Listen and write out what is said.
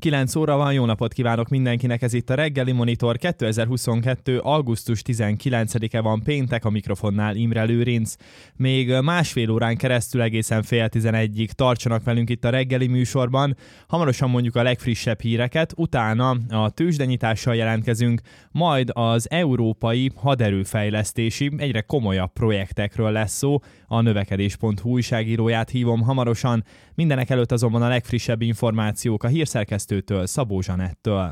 9 óra van, jó napot kívánok mindenkinek, ez itt a Reggeli Monitor, 2022. augusztus 19-e van péntek, a mikrofonnál Imre Lőrinc. Még másfél órán keresztül egészen fél 11-ig tartsanak velünk itt a reggeli műsorban, hamarosan mondjuk a legfrissebb híreket, utána a tőzsdenyitással jelentkezünk, majd az európai haderőfejlesztési, egyre komolyabb projektekről lesz szó, a növekedés.hu újságíróját hívom hamarosan, mindenek előtt azonban a legfrissebb információk a hírszerkesztőtől, Szabó Zsanettől.